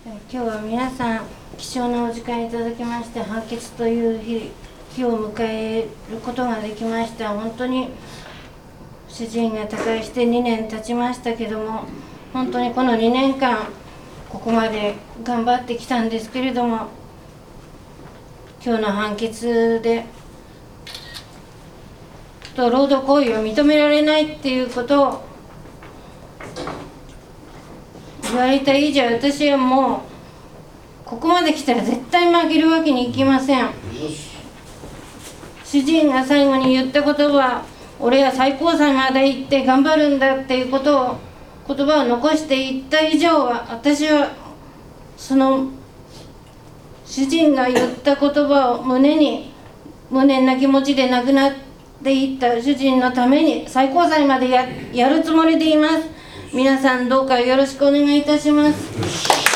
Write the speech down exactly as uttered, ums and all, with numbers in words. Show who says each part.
Speaker 1: 今日は皆さん貴重なお時間いただきまして判決という日、日を迎えることができました。本当に主人が他界してにねん経ちましたけども、本当にこのにねんかんここまで頑張ってきたんですけれども、今日の判決でと労働行為を認められないっていうことを言われた以上、私はもうここまで来たら絶対負けるわけにいきません。主人が最後に言った言葉、俺は最高裁まで行って頑張るんだっていうことを言葉を残していった以上は、私はその主人が言った言葉を胸に無念な気持ちで亡くなっていった主人のために最高裁まで や, やるつもりでいます。皆さんどうかよろしくお願いいたします。